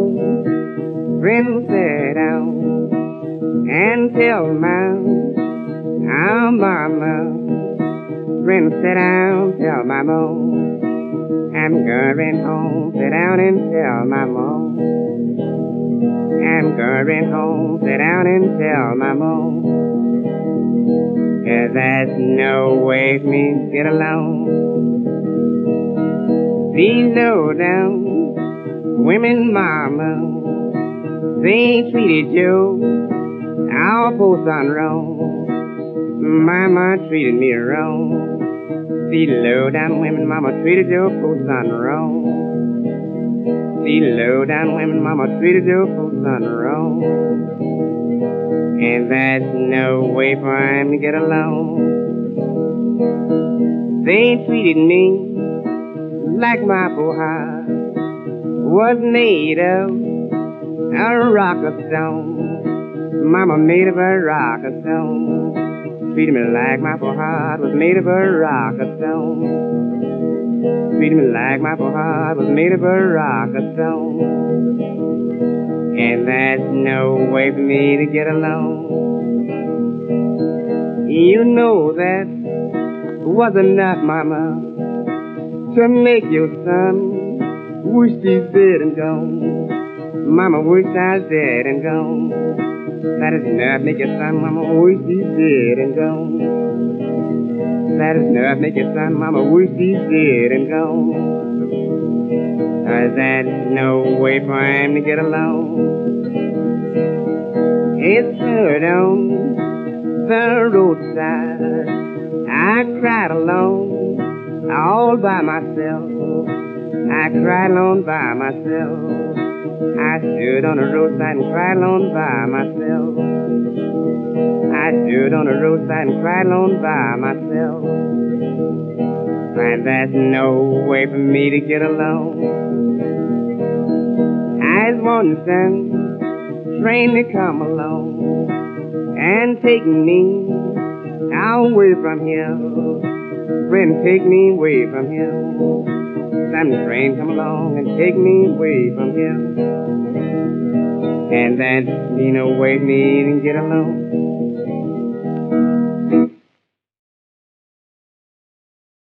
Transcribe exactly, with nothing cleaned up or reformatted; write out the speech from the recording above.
down, friend, sit down and tell my our mama. Friend, sit down, tell my mom. I'm going home, sit down and tell my mom. I'm going home, sit down and tell my mom. 'Cause there's no way for me to get along. These low down women, mama, they treated you, our poor son, wrong. Mama treated me wrong. These low down women, mama, treated your poor son wrong. These low down women, mama, treated your poor son wrong. And there's no way for him to get along. They treated me like my poor heart was made of a rock of stone. Mama made of a rock of stone. Treated me like my poor heart was made of a rock of stone. Treated me like my poor heart was made of a rock of stone. And there's no way for me to get along. You know that was enough, mama, to make your son wish he's dead and gone. Mama wish I was dead and gone. That is enough, make your son, mama, wish he's dead and gone. That is enough, make your son, mama, wish he's dead and gone. 'Cause there's no way for him to get along. It's hurt on the roadside. I cried alone, all by myself. I cried alone by myself. I stood on the roadside and cried alone by myself. I stood on the roadside and cried alone by myself. And there's no way for me to get along. I was wanting some train to come along and take me away from here. Friend, take me away from here. Some train come along and take me away from here. And there's no way for me to get along.